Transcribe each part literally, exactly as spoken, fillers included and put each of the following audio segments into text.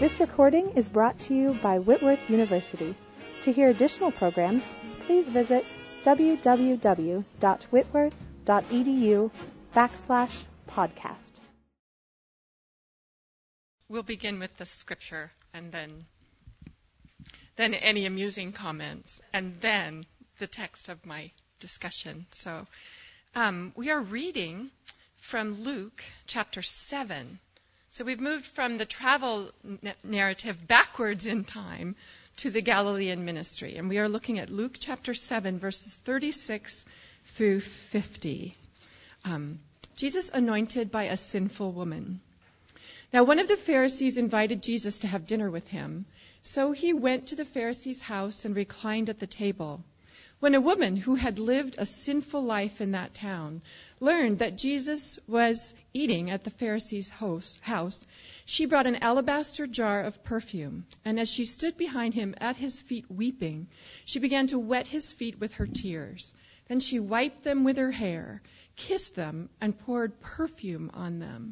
This recording is brought to you by Whitworth University. To hear additional programs, please visit www.whitworth.edu backslash podcast. We'll begin with the scripture and then then any amusing comments and then the text of my discussion. So um, we are reading from Luke chapter seven. So we've moved from the travel n- narrative backwards in time to the Galilean ministry. And we are looking at Luke chapter seven, verses thirty-six through fifty. Um, Jesus anointed by a sinful woman. Now one of the Pharisees invited Jesus to have dinner with him. So he went to the Pharisee's house and reclined at the table. When a woman who had lived a sinful life in that town learned that Jesus was eating at the Pharisee's house, she brought an alabaster jar of perfume, and as she stood behind him at his feet weeping, she began to wet his feet with her tears. Then she wiped them with her hair, kissed them, and poured perfume on them.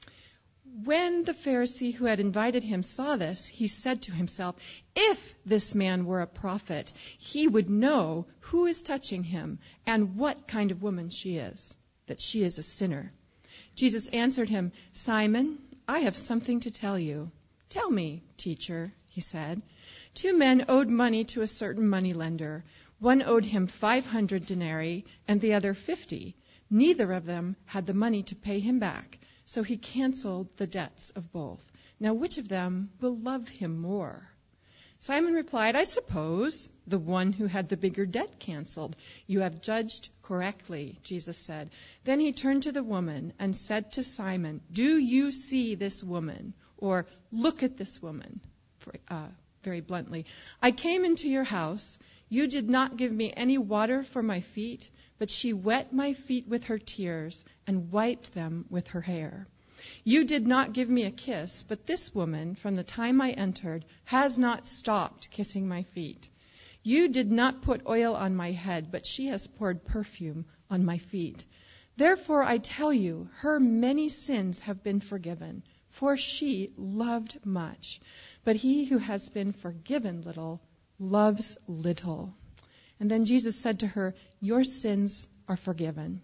When the Pharisee who had invited him saw this, he said to himself, "If this man were a prophet, he would know who is touching him and what kind of woman she is, that she is a sinner." Jesus answered him, "Simon, I have something to tell you." "Tell me, teacher," he said. Two men owed money to a certain moneylender. One owed him five hundred denarii and the other fifty. Neither of them had the money to pay him back. So he canceled the debts of both. Now which of them will love him more? Simon replied, "I suppose the one who had the bigger debt canceled." "You have judged correctly," Jesus said. Then he turned to the woman and said to Simon, "Do you see this woman?" Or, "Look at this woman," for, uh, very bluntly. "I came into your house. You did not give me any water for my feet, but she wet my feet with her tears and wiped them with her hair. You did not give me a kiss, but this woman, from the time I entered, has not stopped kissing my feet. You did not put oil on my head, but she has poured perfume on my feet. Therefore I tell you, her many sins have been forgiven, for she loved much. But he who has been forgiven little loves little." And then Jesus said to her, "Your sins are forgiven."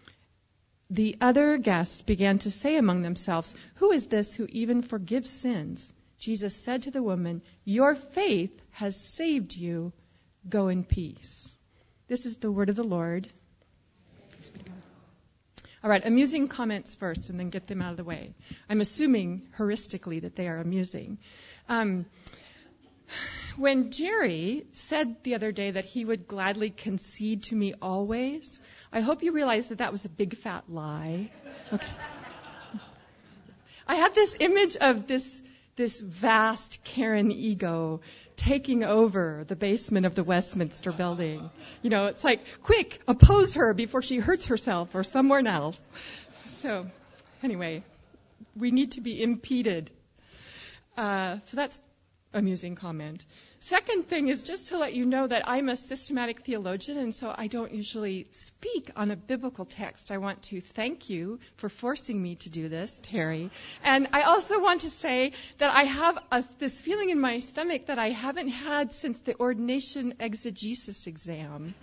The other guests began to say among themselves, "Who is this who even forgives sins?" Jesus said to the woman, "Your faith has saved you. Go in peace." This is the word of the Lord. All right, amusing comments first and then get them out of the way. I'm assuming heuristically that they are amusing. Um, When Jerry said the other day that he would gladly concede to me always, I hope you realize that that was a big fat lie. Okay. I had this image of this this vast Karen ego taking over the basement of the Westminster building. You know, it's like, quick, oppose her before she hurts herself or someone else. So, anyway, we need to be impeded. Uh, so that's amusing comment. Second thing is just to let you know that I'm a systematic theologian, and so I don't usually speak on a biblical text. I want to thank you for forcing me to do this, Terry. And I also want to say that I have a, this feeling in my stomach that I haven't had since the ordination exegesis exam.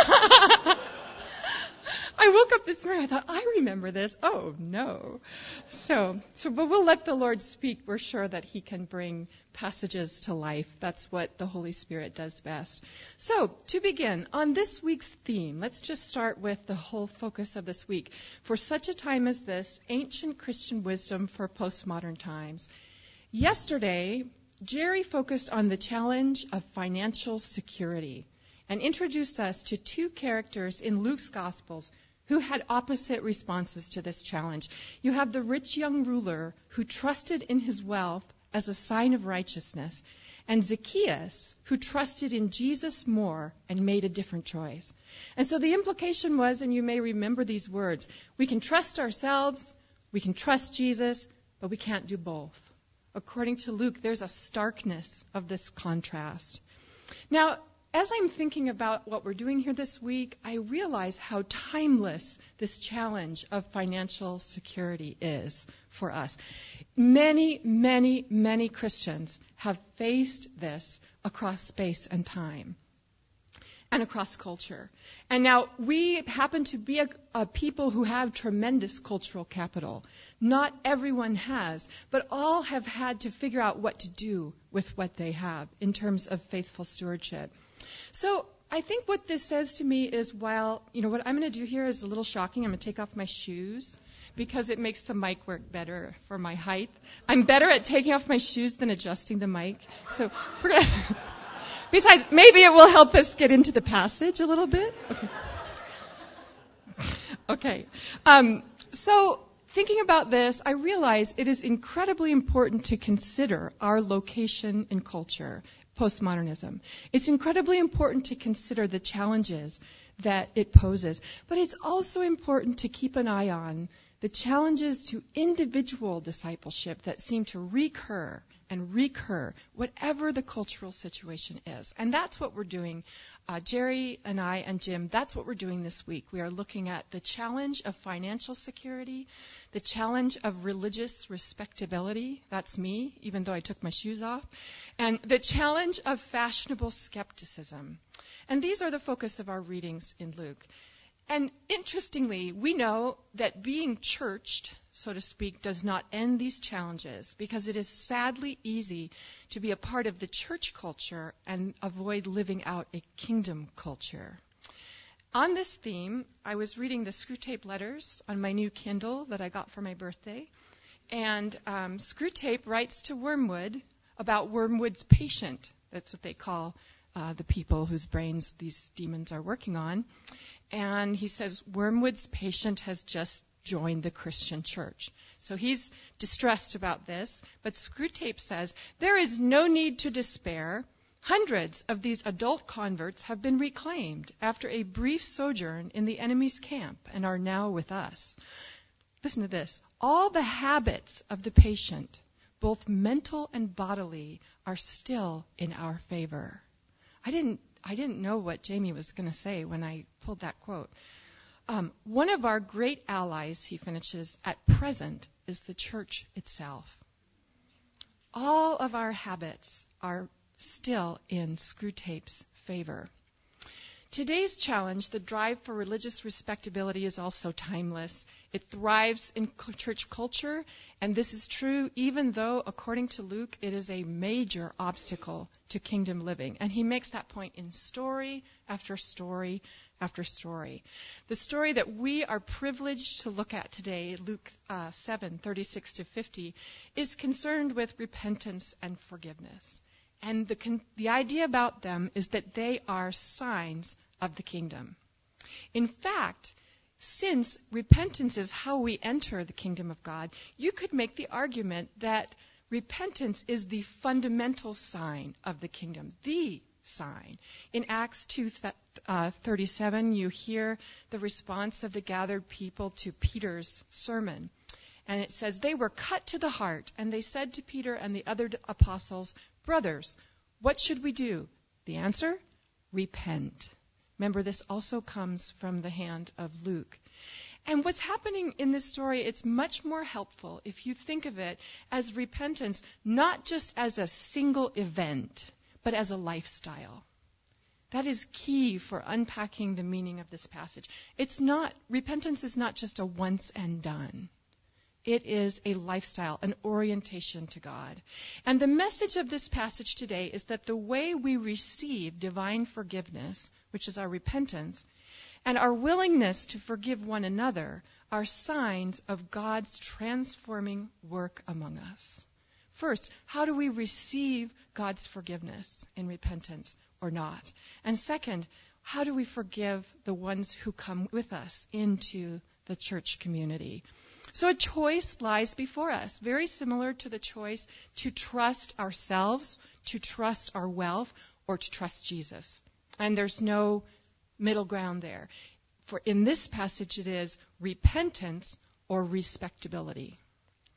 I woke up this morning, I thought, I remember this. Oh, no. So, so, but we'll let the Lord speak. We're sure that he can bring passages to life. That's what the Holy Spirit does best. So, to begin, on this week's theme, let's just start with the whole focus of this week. For such a time as this, ancient Christian wisdom for postmodern times. Yesterday, Jerry focused on the challenge of financial security and introduced us to two characters in Luke's Gospels who had opposite responses to this challenge. You have the rich young ruler who trusted in his wealth as a sign of righteousness, and Zacchaeus, who trusted in Jesus more and made a different choice. And so the implication was, and you may remember these words, we can trust ourselves, we can trust Jesus, but we can't do both. According to Luke, there's a starkness of this contrast. Now, as I'm thinking about what we're doing here this week, I realize how timeless this challenge of financial security is for us. Many, many, many Christians have faced this across space and time and across culture. And now we happen to be a, a people who have tremendous cultural capital. Not everyone has, but all have had to figure out what to do with what they have in terms of faithful stewardship. So I think what this says to me is, while, you know, what I'm going to do here is a little shocking. I'm going to take off my shoes because it makes the mic work better for my height. I'm better at taking off my shoes than adjusting the mic. So we're going to... Besides, maybe it will help us get into the passage a little bit. Okay. Okay. Um, so thinking about this, I realize it is incredibly important to consider our location in culture, postmodernism. It's incredibly important to consider the challenges that it poses. But it's also important to keep an eye on the challenges to individual discipleship that seem to recur and recur, whatever the cultural situation is. And that's what we're doing. Uh, Jerry and I and Jim, that's what we're doing this week. We are looking at the challenge of financial security, the challenge of religious respectability, that's me, even though I took my shoes off, and the challenge of fashionable skepticism. And these are the focus of our readings in Luke. And interestingly, we know that being churched, so to speak, does not end these challenges, because it is sadly easy to be a part of the church culture and avoid living out a kingdom culture. On this theme, I was reading the Screwtape Letters on my new Kindle that I got for my birthday. And um, Screwtape writes to Wormwood about Wormwood's patient. That's what they call uh, the people whose brains these demons are working on. And he says, Wormwood's patient has just joined the Christian church. So he's distressed about this. But Screwtape says, there is no need to despair. Hundreds of these adult converts have been reclaimed after a brief sojourn in the enemy's camp and are now with us. Listen to this. All the habits of the patient, both mental and bodily, are still in our favor. I didn't I didn't know what Jamie was going to say when I pulled that quote. Um, one of our great allies, he finishes, at present is the church itself. All of our habits are still in Screwtape's favor. Today's challenge, the drive for religious respectability, is also timeless. It thrives in church culture, and this is true even though, according to Luke, it is a major obstacle to kingdom living. And he makes that point in story after story after story. The story that we are privileged to look at today, Luke uh, seven, thirty-six to fifty, is concerned with repentance and forgiveness. And the, con- the idea about them is that they are signs of the kingdom. In fact, since repentance is how we enter the kingdom of God, you could make the argument that repentance is the fundamental sign of the kingdom, the sign. In Acts two thirty-seven, you hear the response of the gathered people to Peter's sermon. And it says, they were cut to the heart, and they said to Peter and the other apostles, brothers, what should we do? The answer? Repent. Remember, this also comes from the hand of Luke. And what's happening in this story, it's much more helpful if you think of it as repentance, not just as a single event, but as a lifestyle. That is key for unpacking the meaning of this passage. It's not, repentance is not just a once and done. It is a lifestyle, an orientation to God. And the message of this passage today is that the way we receive divine forgiveness, which is our repentance, and our willingness to forgive one another are signs of God's transforming work among us. First, how do we receive God's forgiveness in repentance or not? And second, how do we forgive the ones who come with us into the church community? So a choice lies before us, very similar to the choice to trust ourselves, to trust our wealth, or to trust Jesus. And there's no middle ground there. For in this passage it is repentance or respectability.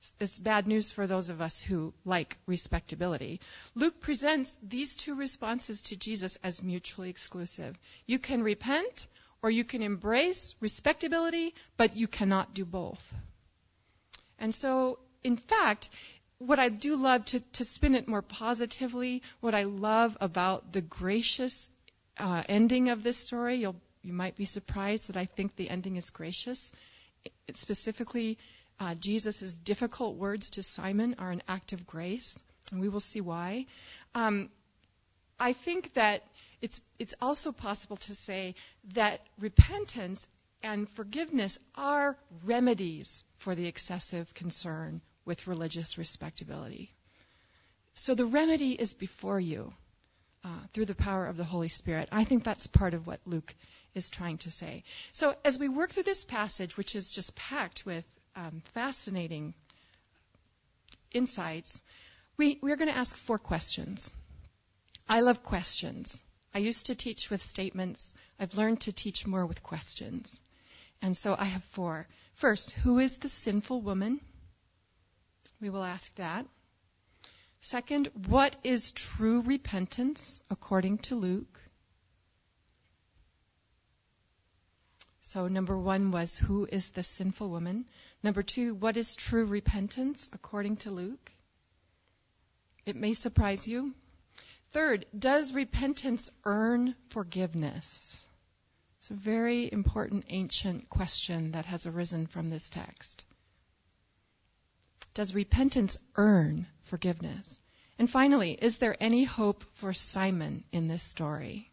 it's bad news for those of us who like respectability. Luke presents these two responses to Jesus as mutually exclusive. You can repent or you can embrace respectability, but you cannot do both. And so, in fact, what I do love, to, to spin it more positively, what I love about the gracious uh, ending of this story, you'll, you might be surprised that I think the ending is gracious. It, specifically, uh, Jesus' difficult words to Simon are an act of grace, and we will see why. Um, I think that it's, it's also possible to say that repentance and forgiveness are remedies for the excessive concern with religious respectability. So the remedy is before you uh, through the power of the Holy Spirit. I think that's part of what Luke is trying to say. So as we work through this passage, which is just packed with um, fascinating insights, we, we're going to ask four questions. I love questions. I used to teach with statements. I've learned to teach more with questions. And so I have four. First, who is the sinful woman? We will ask that. Second, what is true repentance according to Luke? So number one was, who is the sinful woman? Number two, what is true repentance according to Luke? It may surprise you. Third, does repentance earn forgiveness? It's a very important ancient question that has arisen from this text. Does repentance earn forgiveness? And finally, is there any hope for Simon in this story?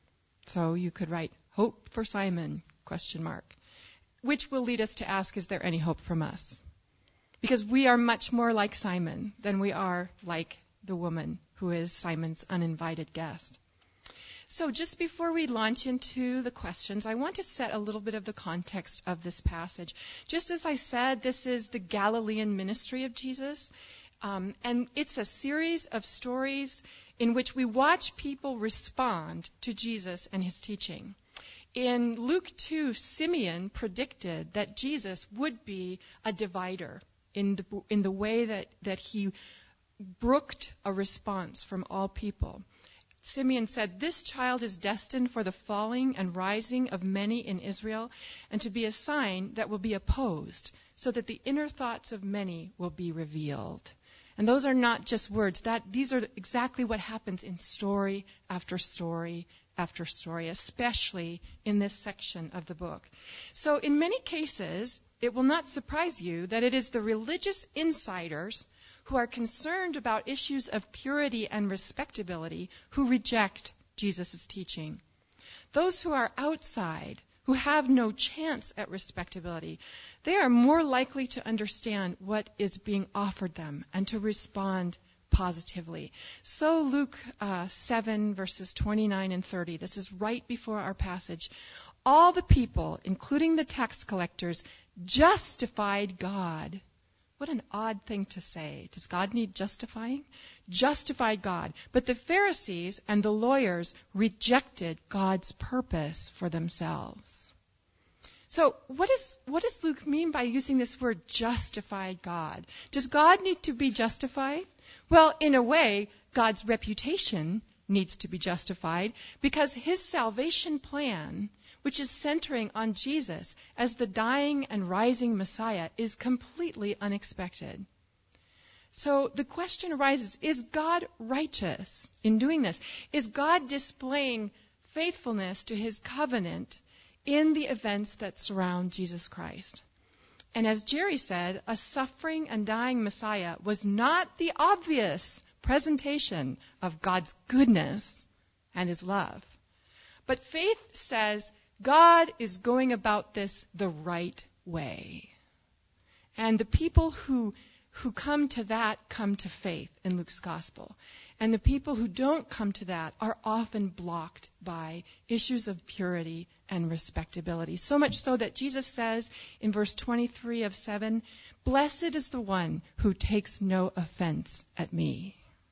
So you could write, hope for Simon, question mark, which will lead us to ask, is there any hope from us? Because we are much more like Simon than we are like the woman who is Simon's uninvited guest. So just before we launch into the questions, I want to set a little bit of the context of this passage. Just as I said, this is the Galilean ministry of Jesus, um, and it's a series of stories in which we watch people respond to Jesus and his teaching. In Luke two, Simeon predicted that Jesus would be a divider in the, in the way that, that he brooked a response from all people. Simeon said, this child is destined for the falling and rising of many in Israel, and to be a sign that will be opposed, so that the inner thoughts of many will be revealed. And those are not just words. That these are exactly what happens in story after story after story, especially in this section of the book. So in many cases, it will not surprise you that it is the religious insiders who are concerned about issues of purity and respectability who reject Jesus' teaching. Those who are outside, who have no chance at respectability, they are more likely to understand what is being offered them and to respond positively. So Luke uh, seven, verses twenty-nine and thirty, this is right before our passage. All the people, including the tax collectors, justified God. What an odd thing to say. Does God need justifying? Justified God. But the Pharisees and the lawyers rejected God's purpose for themselves. So what, is, what does Luke mean by using this word justified God? Does God need to be justified? Well, in a way, God's reputation needs to be justified because his salvation plan, which is centering on Jesus as the dying and rising Messiah, is completely unexpected. So the question arises, is God righteous in doing this? Is God displaying faithfulness to his covenant in the events that surround Jesus Christ? And as Jerry said, a suffering and dying Messiah was not the obvious presentation of God's goodness and his love. But faith says God is going about this the right way. And the people who who come to that come to faith in Luke's gospel. And the people who don't come to that are often blocked by issues of purity and respectability. So much so that Jesus says in verse twenty-three of seven, "Blessed is the one who takes no offense at me."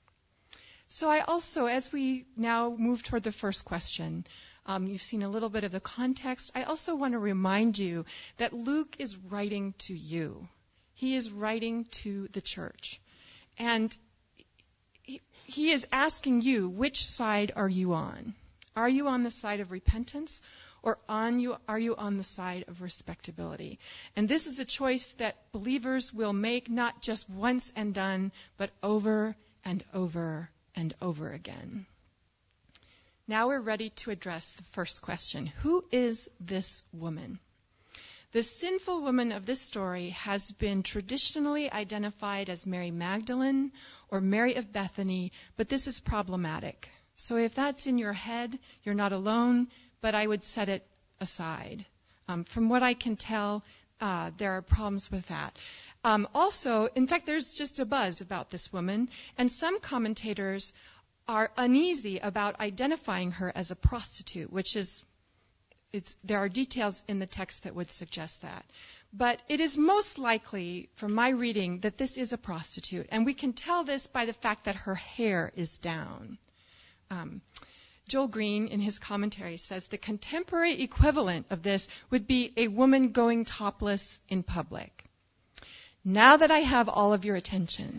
So I also, as we now move toward the first question, Um, you've seen a little bit of the context. I also want to remind you that Luke is writing to you. He is writing to the church. And he, he is asking you, which side are you on? Are you on the side of repentance, or on you, are you on the side of respectability? And this is a choice that believers will make not just once and done, but over and over and over again. Now we're ready to address the first question. Who is this woman? The sinful woman of this story has been traditionally identified as Mary Magdalene or Mary of Bethany, but this is problematic. So if that's in your head, you're not alone, but I would set it aside. Um, from what I can tell, uh, there are problems with that. Um, also, in fact, there's just a buzz about this woman, and some commentators are uneasy about identifying her as a prostitute, which is, it's, there are details in the text that would suggest that. But it is most likely, from my reading, that this is a prostitute, and we can tell this by the fact that her hair is down. Um, Joel Green, in his commentary, says the contemporary equivalent of this would be a woman going topless in public. Now that I have all of your attention.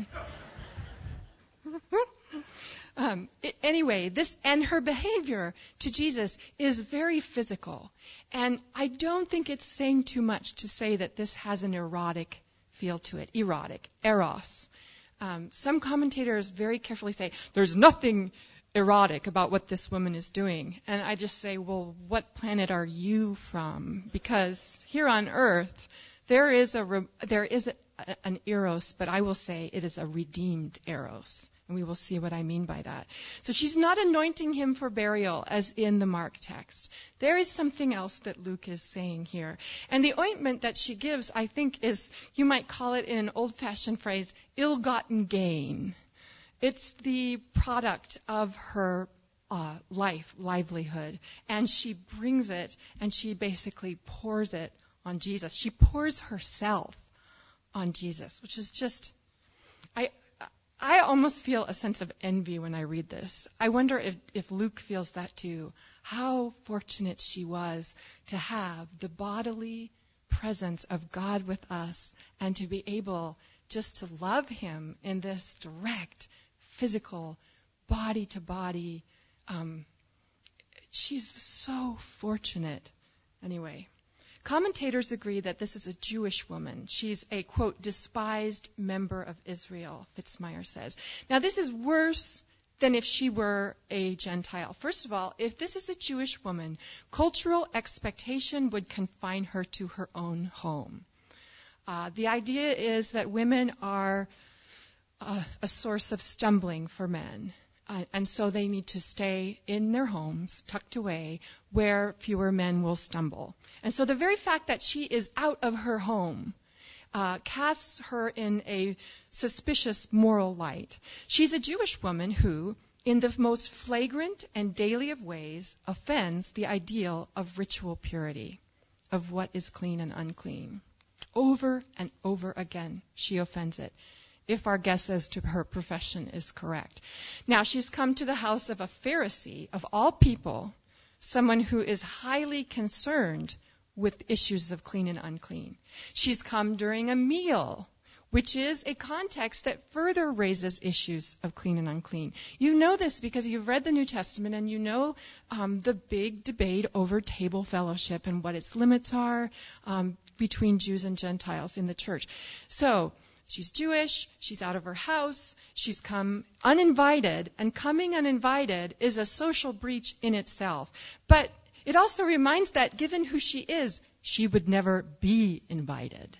um, it, anyway, this and her behavior to Jesus is very physical. And I don't think it's saying too much to say that this has an erotic feel to it. Erotic. Eros. Um, some commentators very carefully say, there's nothing erotic about what this woman is doing. And I just say, well, what planet are you from? Because here on earth, there is a re- there is a, a, an eros, but I will say it is a redeemed eros. And we will see what I mean by that. So she's not anointing him for burial as in the Mark text. There is something else that Luke is saying here. And the ointment that she gives, I think, is, you might call it in an old-fashioned phrase, ill-gotten gain. It's the product of her uh, life, livelihood. And she brings it, and she basically pours it on Jesus. She pours herself on Jesus, which is just, I I almost feel a sense of envy when I read this. I wonder if, if Luke feels that too. How fortunate she was to have the bodily presence of God with us and to be able just to love him in this direct, physical, body-to-body. Um, she's so fortunate. Anyway, commentators agree that this is a Jewish woman. She's a, quote, despised member of Israel, Fitzmyer says. Now, this is worse than if she were a Gentile. First of all, if this is a Jewish woman, cultural expectation would confine her to her own home. Uh, the idea is that women are uh, a source of stumbling for men. Uh, and so they need to stay in their homes, tucked away, where fewer men will stumble. And so the very fact that she is out of her home uh, casts her in a suspicious moral light. She's a Jewish woman who, in the most flagrant and daily of ways, offends the ideal of ritual purity, of what is clean and unclean. Over and over again, she offends it, if our guess as to her profession is correct. Now, she's come to the house of a Pharisee, of all people, someone who is highly concerned with issues of clean and unclean. She's come during a meal, which is a context that further raises issues of clean and unclean. You know this because you've read the New Testament and you know um, the big debate over table fellowship and what its limits are um, between Jews and Gentiles in the church. So, she's Jewish, she's out of her house, she's come uninvited, and coming uninvited is a social breach in itself. But it also reminds that given who she is, she would never be invited.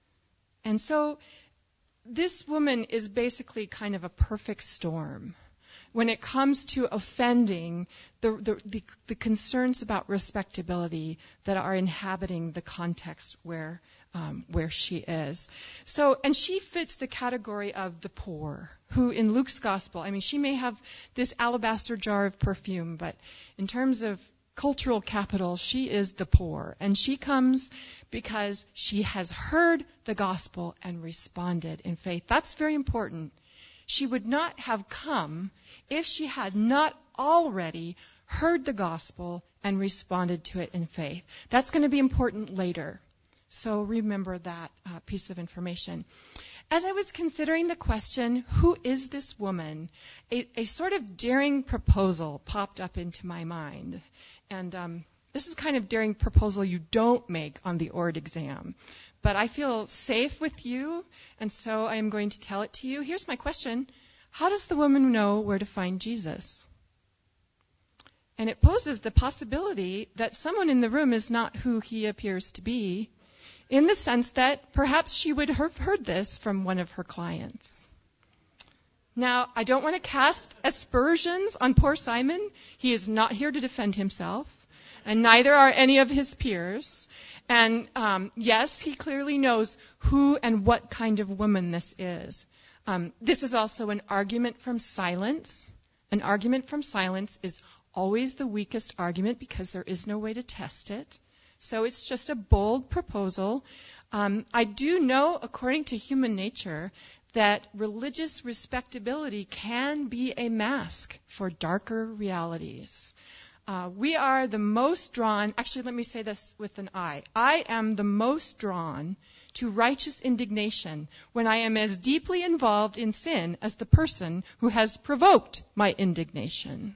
And so this woman is basically kind of a perfect storm when it comes to offending the, the, the, the concerns about respectability that are inhabiting the context where Um, where she is. So, and she fits the category of the poor, who in Luke's gospel, I mean, she may have this alabaster jar of perfume, but in terms of cultural capital, she is the poor. And she comes because she has heard the gospel and responded in faith. That's very important. She would not have come if she had not already heard the gospel and responded to it in faith. That's going to be important later. So remember that uh, piece of information. As I was considering the question, who is this woman, a, a sort of daring proposal popped up into my mind. And um, this is kind of daring proposal you don't make on the O R D exam. But I feel safe with you, and so I am going to tell it to you. Here's my question. How does the woman know where to find Jesus? And it poses the possibility that someone in the room is not who he appears to be, in the sense that perhaps she would have heard this from one of her clients. Now, I don't want to cast aspersions on poor Simon. He is not here to defend himself, and neither are any of his peers. And um, yes, he clearly knows who and what kind of woman this is. Um, this is also an argument from silence. An argument from silence is always the weakest argument because there is no way to test it. So it's just a bold proposal. Um, I do know, according to human nature, that religious respectability can be a mask for darker realities. Uh, we are the most drawn, actually let me say this with an I. I am the most drawn to righteous indignation when I am as deeply involved in sin as the person who has provoked my indignation.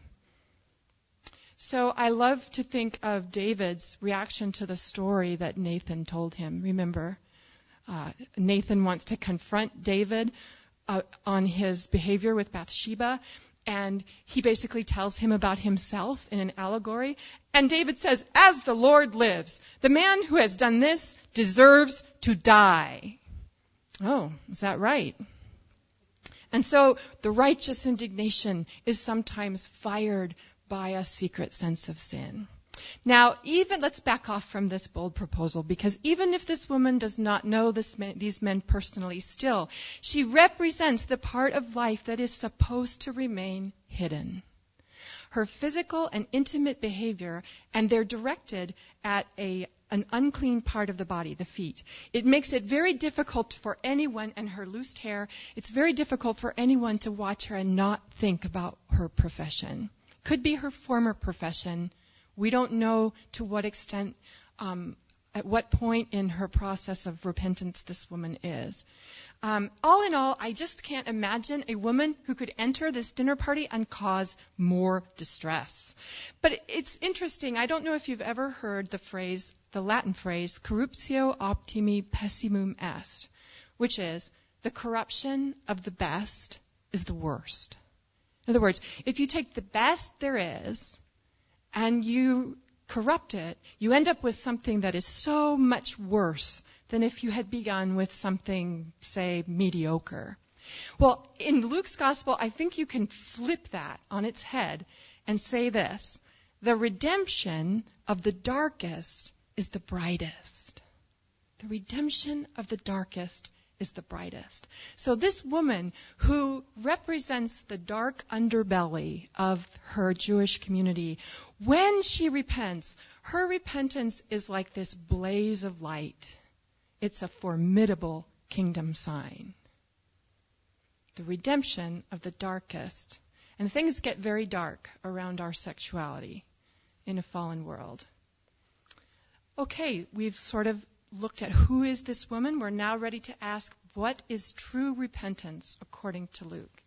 So I love to think of David's reaction to the story that Nathan told him. Remember, uh, Nathan wants to confront David uh, on his behavior with Bathsheba, and he basically tells him about himself in an allegory. And David says, as the Lord lives, the man who has done this deserves to die. Oh, is that right? And so the righteous indignation is sometimes fired by a secret sense of sin. Now, even, let's back off from this bold proposal, because even if this woman does not know this man, these men personally, still, she represents the part of life that is supposed to remain hidden. Her physical and intimate behavior, and they're directed at a an unclean part of the body, the feet. It makes it very difficult for anyone, and her loosed hair, it's very difficult for anyone to watch her and not think about her profession. Could be her former profession. We don't know to what extent, um, at what point in her process of repentance this woman is. Um, all in all, I just can't imagine a woman who could enter this dinner party and cause more distress. But it's interesting. I don't know if you've ever heard the phrase, the Latin phrase, corruptio optimi pessimum est, which is the corruption of the best is the worst. In other words, if you take the best there is and you corrupt it, you end up with something that is so much worse than if you had begun with something, say, mediocre. Well, in Luke's gospel, I think you can flip that on its head and say this: the redemption of the darkest is the brightest. The redemption of the darkest is the brightest. So this woman who represents the dark underbelly of her Jewish community, when she repents, her repentance is like this blaze of light. It's a formidable kingdom sign. The redemption of the darkest. And things get very dark around our sexuality in a fallen world. Okay, we've sort of looked at who is this woman. We're now ready to ask, what is true repentance according to Luke?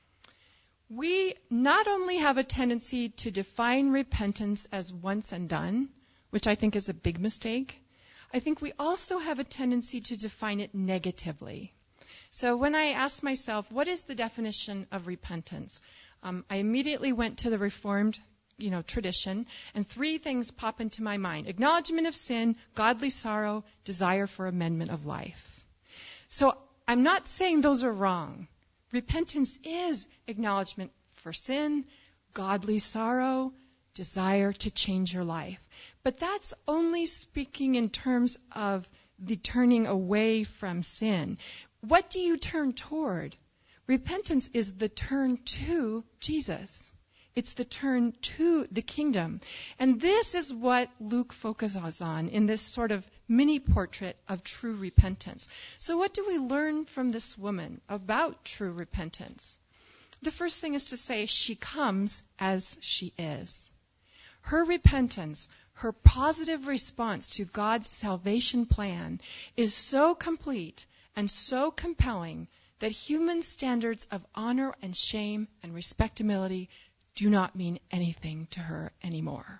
We not only have a tendency to define repentance as once and done, which I think is a big mistake, I think we also have a tendency to define it negatively. So when I asked myself, what is the definition of repentance? Um, I immediately went to the Reformed you know, tradition, and three things pop into my mind: acknowledgement of sin, godly sorrow, desire for amendment of life. So I'm not saying those are wrong. Repentance is acknowledgement for sin, godly sorrow, desire to change your life. But that's only speaking in terms of the turning away from sin. What do you turn toward? Repentance is the turn to Jesus. It's the turn to the kingdom. And this is what Luke focuses on in this sort of mini portrait of true repentance. So what do we learn from this woman about true repentance? The first thing is to say she comes as she is. Her repentance, her positive response to God's salvation plan is so complete and so compelling that human standards of honor and shame and respectability do not mean anything to her anymore.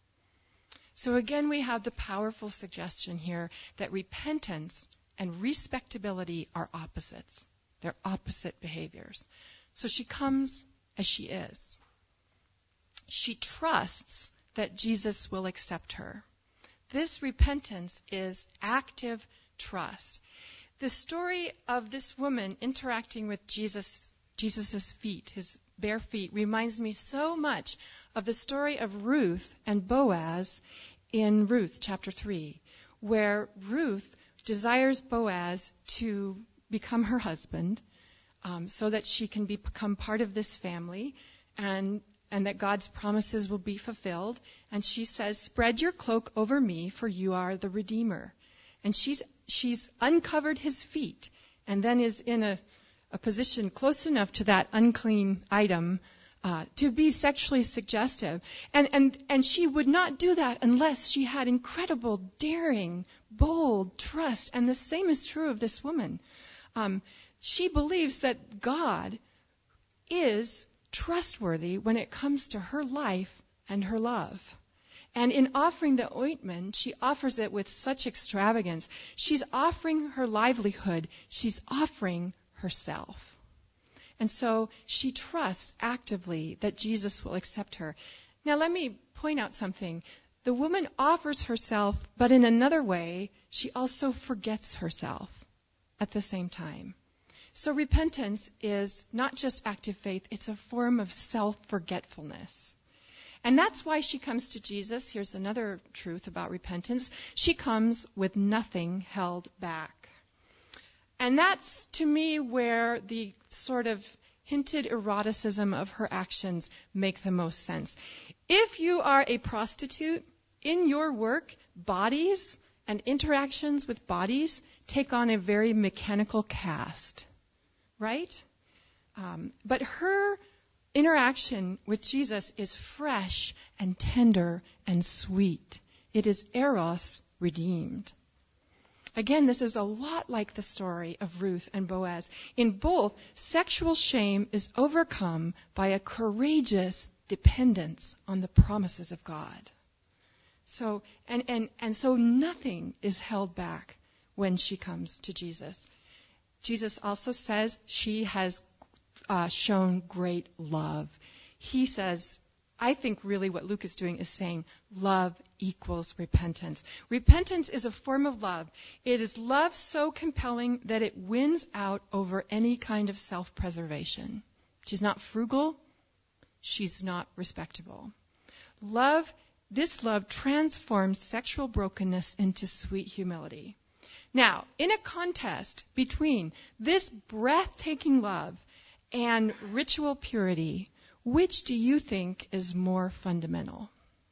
So again, we have the powerful suggestion here that repentance and respectability are opposites. They're opposite behaviors. So she comes as she is. She trusts that Jesus will accept her. This repentance is active trust. The story of this woman interacting with Jesus, Jesus's feet, his bare feet, reminds me so much of the story of Ruth and Boaz in Ruth chapter three, where Ruth desires Boaz to become her husband um, so that she can be, become part of this family and and that God's promises will be fulfilled. And she says, "Spread your cloak over me, for you are the Redeemer." And she's she's uncovered his feet and then is in a, a position close enough to that unclean item uh, to be sexually suggestive. And, and, and she would not do that unless she had incredible, daring, bold trust. And the same is true of this woman. Um, she believes that God is trustworthy when it comes to her life and her love. And in offering the ointment, she offers it with such extravagance. She's offering her livelihood. She's offering herself. And so she trusts actively that Jesus will accept her. Now let me point out something. The woman offers herself, but in another way, she also forgets herself at the same time. So repentance is not just active faith, it's a form of self-forgetfulness. And that's why she comes to Jesus. Here's another truth about repentance. She comes with nothing held back. And that's, to me, where the sort of hinted eroticism of her actions make the most sense. If you are a prostitute, in your work, bodies and interactions with bodies take on a very mechanical cast, right? Um, but her interaction with Jesus is fresh and tender and sweet. It is eros redeemed. Again, this is a lot like the story of Ruth and Boaz. In both, sexual shame is overcome by a courageous dependence on the promises of God. So, and, and, and so nothing is held back when she comes to Jesus. Jesus also says she has uh, shown great love. He says, I think really what Luke is doing is saying love equals repentance. Repentance is a form of love. It is love so compelling that it wins out over any kind of self-preservation. She's not frugal. She's not respectable. Love, this love transforms sexual brokenness into sweet humility. Now, in a contest between this breathtaking love and ritual purity, which do you think is more fundamental?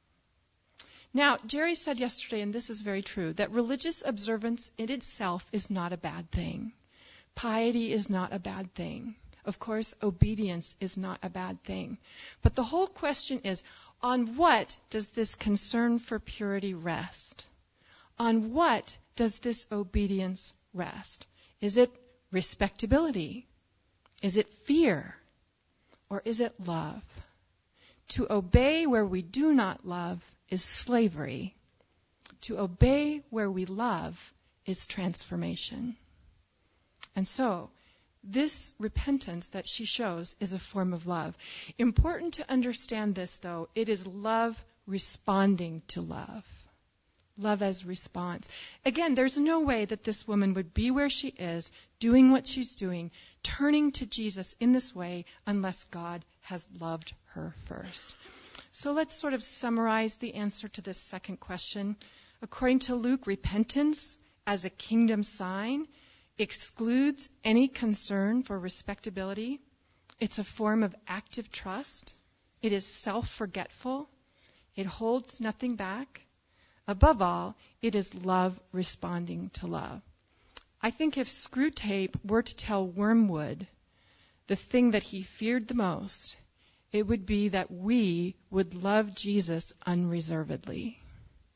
Now, Jerry said yesterday, and this is very true, that religious observance in itself is not a bad thing. Piety is not a bad thing. Of course, obedience is not a bad thing. But the whole question is, on what does this concern for purity rest? On what does this obedience rest? Is it respectability? Is it fear? Or is it love? To obey where we do not love is slavery. To obey where we love is transformation. And so, this repentance that she shows is a form of love. Important to understand this, though. It is love responding to love. Love as response. Again, there's no way that this woman would be where she is, doing what she's doing, turning to Jesus in this way, unless God has loved her first. So let's sort of summarize the answer to this second question. According to Luke, repentance as a kingdom sign excludes any concern for respectability. It's a form of active trust. It is self-forgetful. It holds nothing back. Above all, it is love responding to love. I think if Screwtape were to tell Wormwood the thing that he feared the most, it would be that we would love Jesus unreservedly.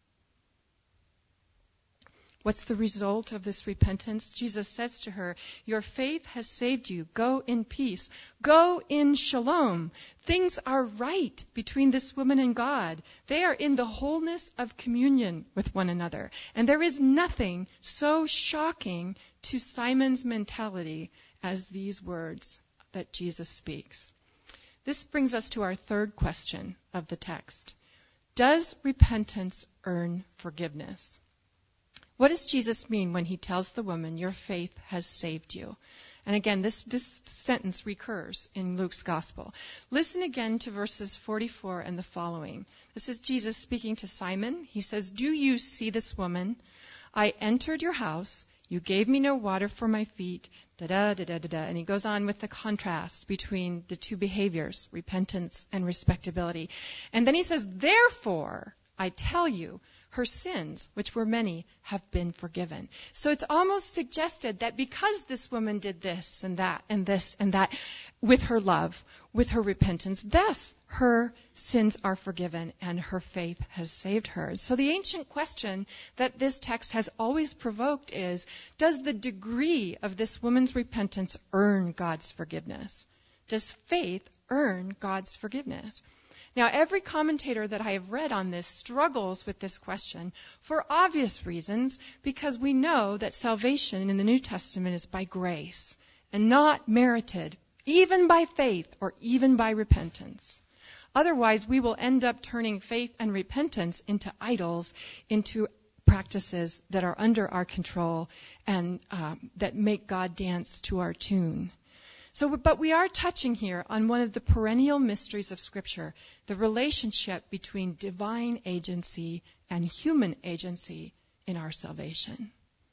What's the result of this repentance? Jesus says to her, your faith has saved you. Go in peace. Go in shalom. Things are right between this woman and God. They are in the wholeness of communion with one another. And there is nothing so shocking to Simon's mentality as these words that Jesus speaks. This brings us to our third question of the text. Does repentance earn forgiveness? What does Jesus mean when he tells the woman, your faith has saved you? And again, this, this sentence recurs in Luke's gospel. Listen again to verses forty-four and the following. This is Jesus speaking to Simon. He says, do you see this woman? I entered your house. You gave me no water for my feet. Da-da, da-da, da-da. And he goes on with the contrast between the two behaviors, repentance and respectability. And then he says, therefore, I tell you, her sins, which were many, have been forgiven. So it's almost suggested that because this woman did this and that and this and that with her love, with her repentance, thus her sins are forgiven and her faith has saved her. So the ancient question that this text has always provoked is, does the degree of this woman's repentance earn God's forgiveness? Does faith earn God's forgiveness? Now, every commentator that I have read on this struggles with this question for obvious reasons, because we know that salvation in the New Testament is by grace and not merited, even by faith or even by repentance. Otherwise, we will end up turning faith and repentance into idols, into practices that are under our control and um, that make God dance to our tune. So, but we are touching here on one of the perennial mysteries of Scripture, the relationship between divine agency and human agency in our salvation.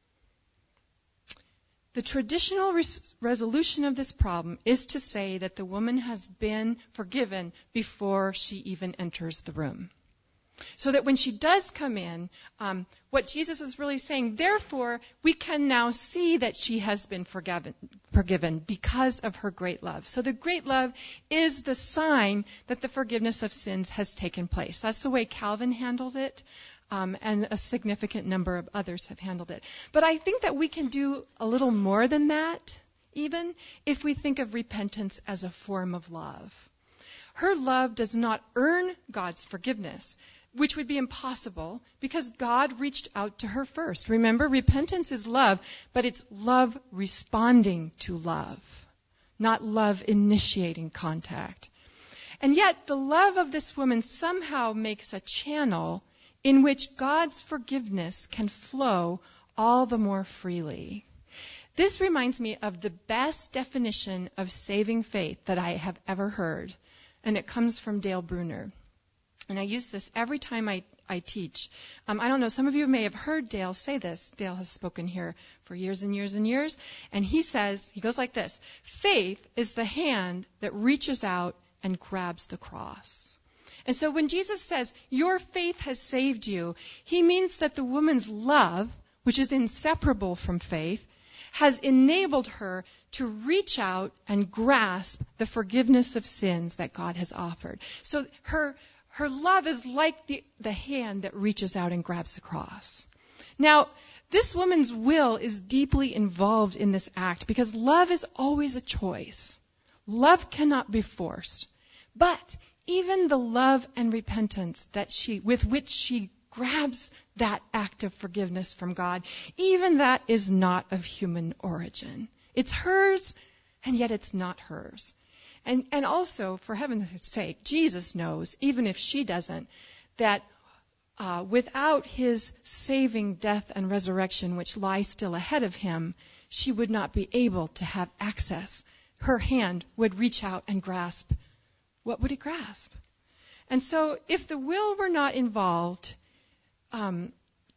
The traditional res- resolution of this problem is to say that the woman has been forgiven before she even enters the room. So that when she does come in, um, what Jesus is really saying, therefore, we can now see that she has been forgiven, forgiven because of her great love. So the great love is the sign that the forgiveness of sins has taken place. That's the way Calvin handled it, um, and a significant number of others have handled it. But I think that we can do a little more than that, even if we think of repentance as a form of love. Her love does not earn God's forgiveness, which would be impossible because God reached out to her first. Remember, repentance is love, but it's love responding to love, not love initiating contact. And yet, the love of this woman somehow makes a channel in which God's forgiveness can flow all the more freely. This reminds me of the best definition of saving faith that I have ever heard, and it comes from Dale Bruner. And I use this every time I, I teach. Um, I don't know, some of you may have heard Dale say this. Dale has spoken here for years and years and years. And he says, he goes like this, faith is the hand that reaches out and grabs the cross. And so when Jesus says, your faith has saved you, he means that the woman's love, which is inseparable from faith, has enabled her to reach out and grasp the forgiveness of sins that God has offered. So her Her love is like the, the hand that reaches out and grabs the cross. Now, this woman's will is deeply involved in this act because love is always a choice. Love cannot be forced. But even the love and repentance that she, with which she grabs that act of forgiveness from God, even that is not of human origin. It's hers, and yet it's not hers. And, and also, for heaven's sake, Jesus knows, even if she doesn't, that uh, without his saving death and resurrection, which lie still ahead of him, she would not be able to have access. Her hand would reach out and grasp. What would it grasp? And so, if the will were not involved, um,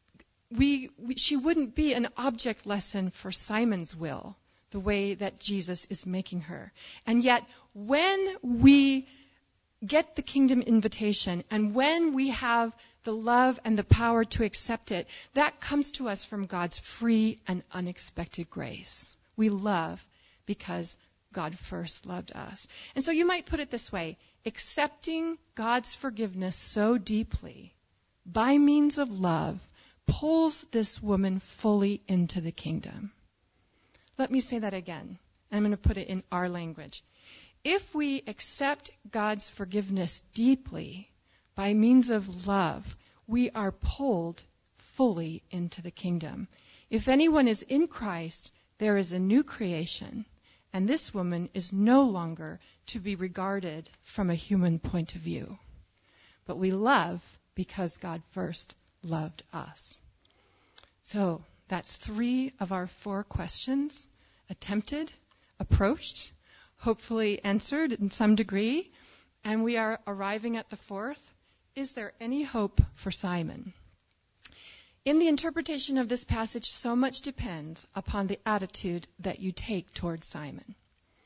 we, we she wouldn't be an object lesson for Simon's will, the way that Jesus is making her. And yet, when we get the kingdom invitation and when we have the love and the power to accept it, that comes to us from God's free and unexpected grace. We love because God first loved us. And so you might put it this way, accepting God's forgiveness so deeply by means of love pulls this woman fully into the kingdom. Let me say that again. I'm going to put it in our language. If we accept God's forgiveness deeply by means of love, we are pulled fully into the kingdom. If anyone is in Christ, there is a new creation, and this woman is no longer to be regarded from a human point of view. But we love because God first loved us. So that's three of our four questions attempted, approached, hopefully answered in some degree, and we are arriving at the fourth. Is there any hope for Simon? In the interpretation of this passage, so much depends upon the attitude that you take towards Simon.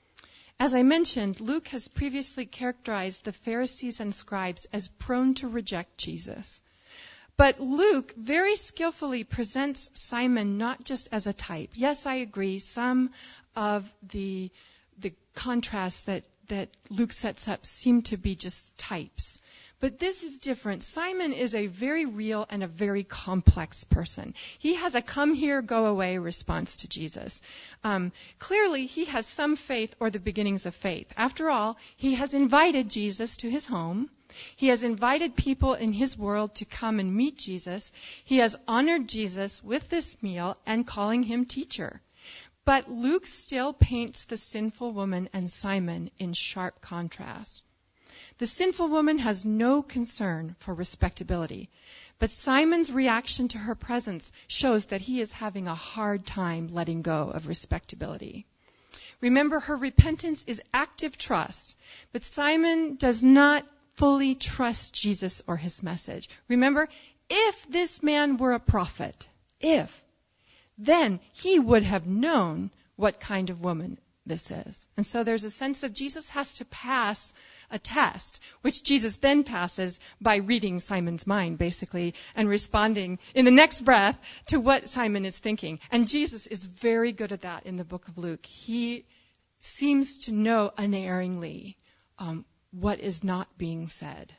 As I mentioned, Luke has previously characterized the Pharisees and scribes as prone to reject Jesus. But Luke very skillfully presents Simon not just as a type. Yes, I agree, some of the the contrasts that, that Luke sets up seem to be just types. But this is different. Simon is a very real and a very complex person. He has a come here, go away response to Jesus. Um, clearly, he has some faith or the beginnings of faith. After all, he has invited Jesus to his home. He has invited people in his world to come and meet Jesus. He has honored Jesus with this meal and calling him teacher. But Luke still paints the sinful woman and Simon in sharp contrast. The sinful woman has no concern for respectability, but Simon's reaction to her presence shows that he is having a hard time letting go of respectability. Remember, her repentance is active trust, but Simon does not fully trust Jesus or his message. Remember, if this man were a prophet, if, then he would have known what kind of woman this is. And so there's a sense that Jesus has to pass a test, which Jesus then passes by reading Simon's mind, basically, and responding in the next breath to what Simon is thinking. And Jesus is very good at that in the book of Luke. He seems to know unerringly um, what is not being said.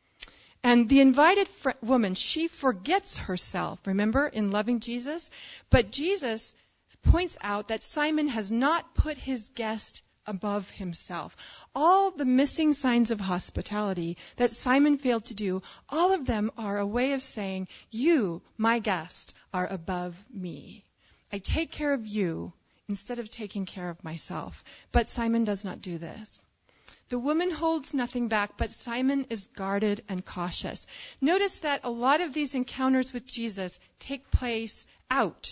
And the invited fr- woman, she forgets herself, remember, in loving Jesus. But Jesus points out that Simon has not put his guest above himself. All the missing signs of hospitality that Simon failed to do, all of them are a way of saying, you, my guest, are above me. I take care of you instead of taking care of myself. But Simon does not do this. The woman holds nothing back, but Simon is guarded and cautious. Notice that a lot of these encounters with Jesus take place out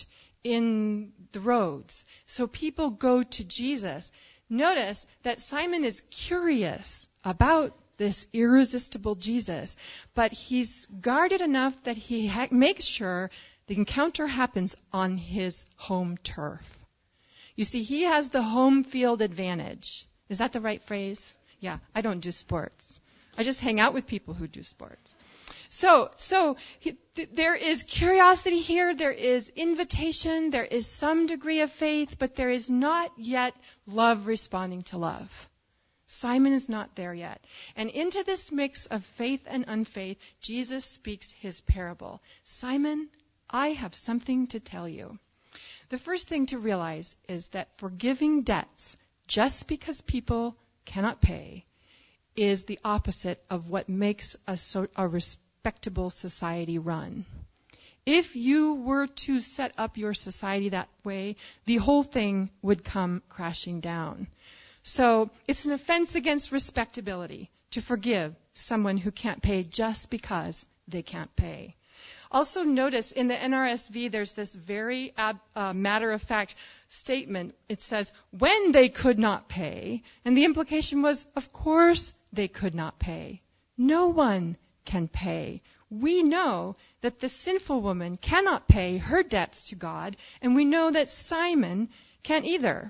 in the roads. So people go to Jesus. Notice that Simon is curious about this irresistible Jesus, but he's guarded enough that he ha- makes sure the encounter happens on his home turf. You see, he has the home field advantage. Is that the right phrase? Yeah, I don't do sports. I just hang out with people who do sports. So, so he, th- there is curiosity here, there is invitation, there is some degree of faith, but there is not yet love responding to love. Simon is not there yet. And into this mix of faith and unfaith, Jesus speaks his parable. Simon, I have something to tell you. The first thing to realize is that forgiving debts just because people cannot pay is the opposite of what makes a, so, a respectable society run. If you were to set up your society that way, the whole thing would come crashing down. So it's an offense against respectability to forgive someone who can't pay just because they can't pay. Also notice in the N R S V there's this very ab, uh, matter-of-fact statement. It says, when they could not pay, and the implication was, of course they could not pay. No one can pay. We know that the sinful woman cannot pay her debts to God, and we know that Simon can't either.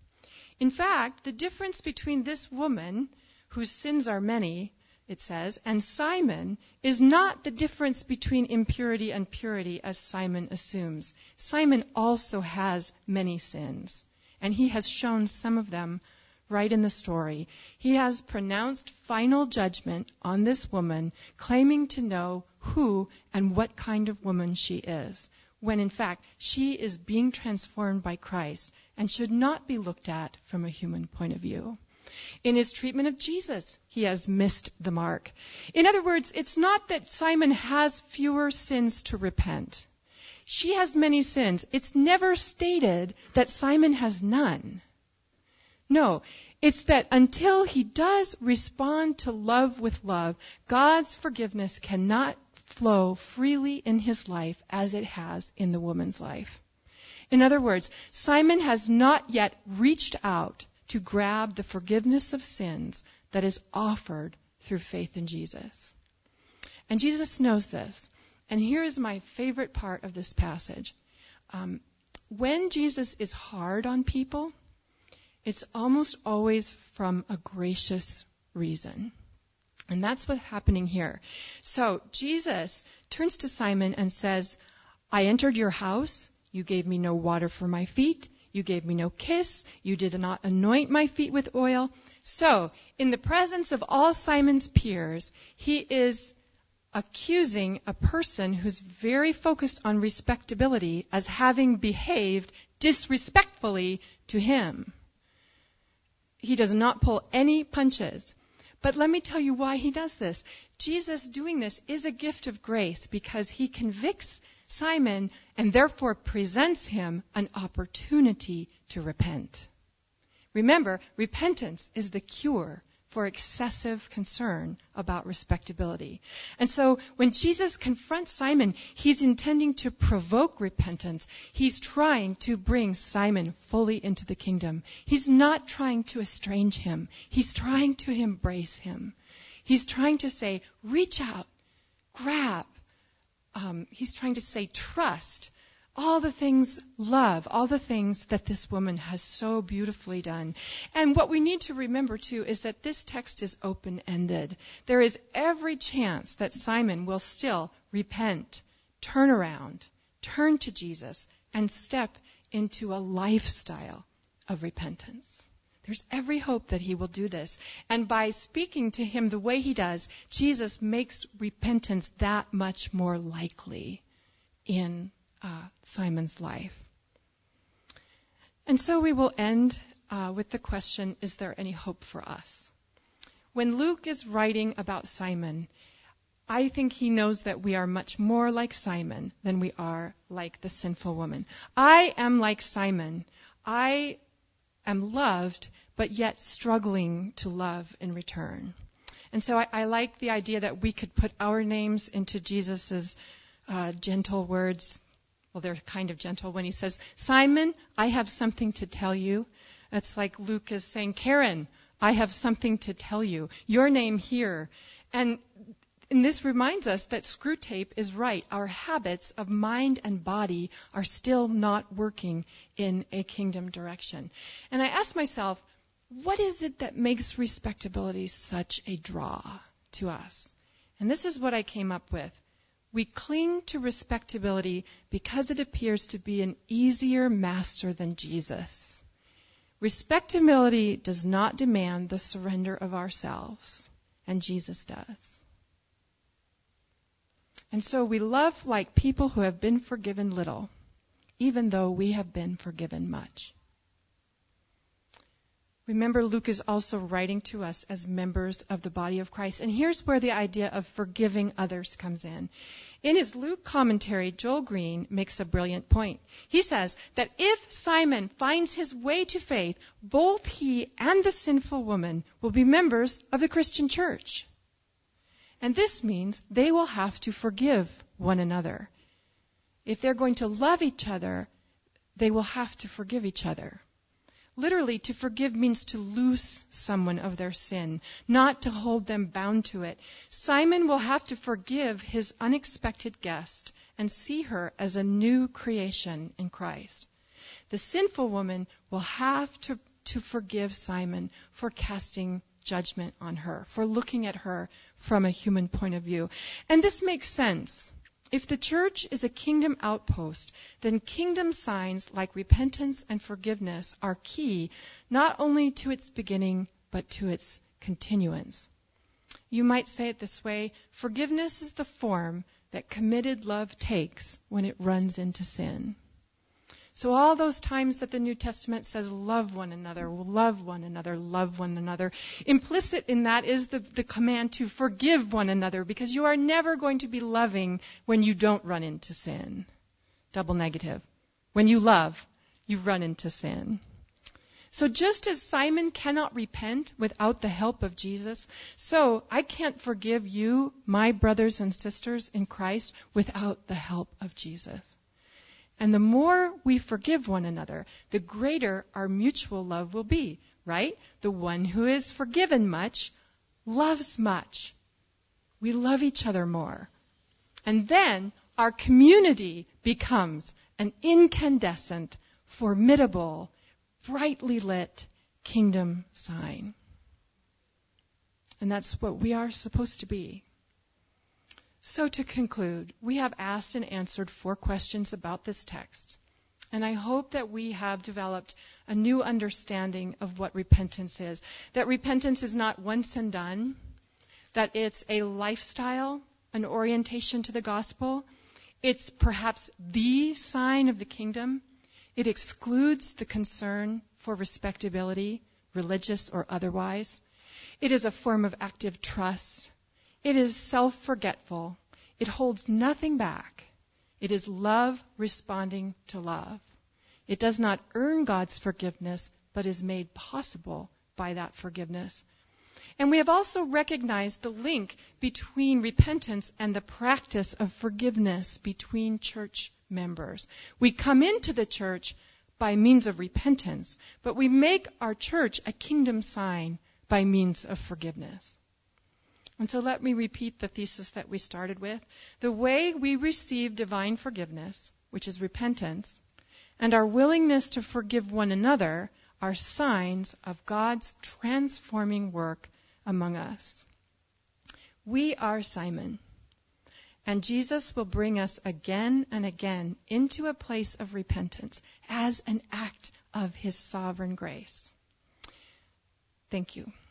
In fact, the difference between this woman, whose sins are many, it says, and Simon is not the difference between impurity and purity as Simon assumes. Simon also has many sins, and he has shown some of them right in the story. He has pronounced final judgment on this woman, claiming to know who and what kind of woman she is, when in fact she is being transformed by Christ and should not be looked at from a human point of view. In his treatment of Jesus, he has missed the mark. In other words, it's not that Simon has fewer sins to repent. She has many sins. It's never stated that Simon has none. No, it's that until he does respond to love with love, God's forgiveness cannot flow freely in his life as it has in the woman's life. In other words, Simon has not yet reached out to grab the forgiveness of sins that is offered through faith in Jesus. And Jesus knows this. And here is my favorite part of this passage. Um, when Jesus is hard on people, it's almost always from a gracious reason. And that's what's happening here. So Jesus turns to Simon and says, I entered your house. You gave me no water for my feet. You gave me no kiss. You did not anoint my feet with oil. So, in the presence of all Simon's peers, he is accusing a person who's very focused on respectability as having behaved disrespectfully to him. He does not pull any punches. But let me tell you why he does this. Jesus doing this is a gift of grace because he convicts Simon and therefore presents him an opportunity to repent. Remember, repentance is the cure for excessive concern about respectability. And so when Jesus confronts Simon, he's intending to provoke repentance. He's trying to bring Simon fully into the kingdom. He's not trying to estrange him. He's trying to embrace him. He's trying to say, reach out, grab. Um, he's trying to say, trust. All the things, love, all the things that this woman has so beautifully done. And what we need to remember, too, is that this text is open-ended. There is every chance that Simon will still repent, turn around, turn to Jesus, and step into a lifestyle of repentance. There's every hope that he will do this. And by speaking to him the way he does, Jesus makes repentance that much more likely in Uh, Simon's life. And so we will end uh, with the question, is there any hope for us? When Luke is writing about Simon, I think he knows that we are much more like Simon than we are like the sinful woman. I am like Simon. I am loved, but yet struggling to love in return. And so I, I like the idea that we could put our names into Jesus's uh, gentle words. Well, they're kind of gentle when he says, Simon, I have something to tell you. It's like Luke is saying, Karen, I have something to tell you. Your name here. And, and this reminds us that Screwtape is right. Our habits of mind and body are still not working in a kingdom direction. And I ask myself, what is it that makes respectability such a draw to us? And this is what I came up with. We cling to respectability because it appears to be an easier master than Jesus. Respectability does not demand the surrender of ourselves, and Jesus does. And so we love like people who have been forgiven little, even though we have been forgiven much. Remember, Luke is also writing to us as members of the body of Christ. And here's where the idea of forgiving others comes in. In his Luke commentary, Joel Green makes a brilliant point. He says that if Simon finds his way to faith, both he and the sinful woman will be members of the Christian church. And this means they will have to forgive one another. If they're going to love each other, they will have to forgive each other. Literally, to forgive means to loose someone of their sin, not to hold them bound to it. Simon will have to forgive his unexpected guest and see her as a new creation in Christ. The sinful woman will have to, to forgive Simon for casting judgment on her, for looking at her from a human point of view. And this makes sense. If the church is a kingdom outpost, then kingdom signs like repentance and forgiveness are key not only to its beginning, but to its continuance. You might say it this way, forgiveness is the form that committed love takes when it runs into sin. So all those times that the New Testament says, love one another, love one another, love one another, implicit in that is the, the command to forgive one another, because you are never going to be loving when you don't run into sin. Double negative. When you love, you run into sin. So just as Simon cannot repent without the help of Jesus, so I can't forgive you, my brothers and sisters in Christ, without the help of Jesus. And the more we forgive one another, the greater our mutual love will be, right? The one who is forgiven much loves much. We love each other more. And then our community becomes an incandescent, formidable, brightly lit kingdom sign. And that's what we are supposed to be. So to conclude, we have asked and answered four questions about this text. And I hope that we have developed a new understanding of what repentance is. That repentance is not once and done. That it's a lifestyle, an orientation to the gospel. It's perhaps the sign of the kingdom. It excludes the concern for respectability, religious or otherwise. It is a form of active trust. It is self-forgetful. It holds nothing back. It is love responding to love. It does not earn God's forgiveness, but is made possible by that forgiveness. And we have also recognized the link between repentance and the practice of forgiveness between church members. We come into the church by means of repentance, but we make our church a kingdom sign by means of forgiveness. And so let me repeat the thesis that we started with. The way we receive divine forgiveness, which is repentance, and our willingness to forgive one another are signs of God's transforming work among us. We are Simon, and Jesus will bring us again and again into a place of repentance as an act of his sovereign grace. Thank you.